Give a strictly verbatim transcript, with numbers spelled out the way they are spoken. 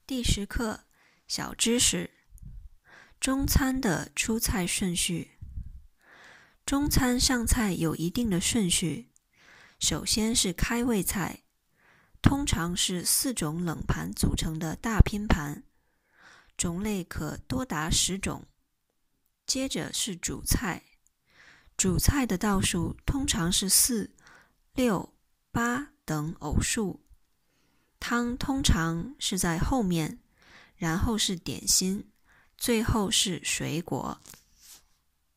第十课小知识：中餐的出菜顺序。中餐上菜有一定的顺序，首先是开胃菜，通常是四种冷盘组成的大拼盘，种类可多达十种。接着是主菜，主菜的道数通常是四、六、八等偶数。汤通常是在后面，然后是点心，最后是水果。